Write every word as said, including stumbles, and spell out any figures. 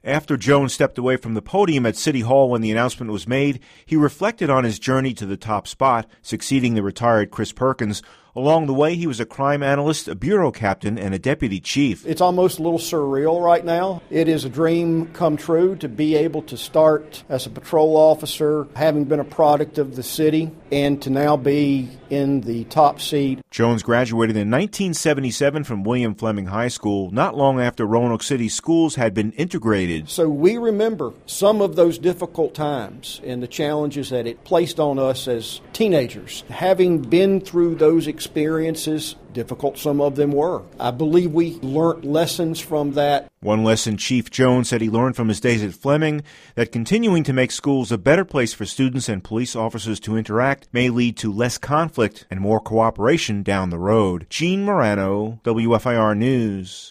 After Jones stepped away from the podium at City Hall when the announcement was made, he reflected on his journey to the top spot, succeeding the retired Chris Perkins. Along the way, he was a crime analyst, a bureau captain, and a deputy chief. It's almost a little surreal right now. It is a dream come true to be able to start as a patrol officer, having been a product of the city, and to now be in the top seat. Jones graduated in nineteen seventy-seven from William Fleming High School, not long after Roanoke City schools had been integrated. So we remember some of those difficult times and the challenges that it placed on us as teenagers. Having been through those experiences, difficult some of them were, I believe we learned lessons from that. One lesson Chief Jones said he learned from his days at Fleming, that continuing to make schools a better place for students and police officers to interact may lead to less conflict and more cooperation down the road. Gene Morano, W F I R News.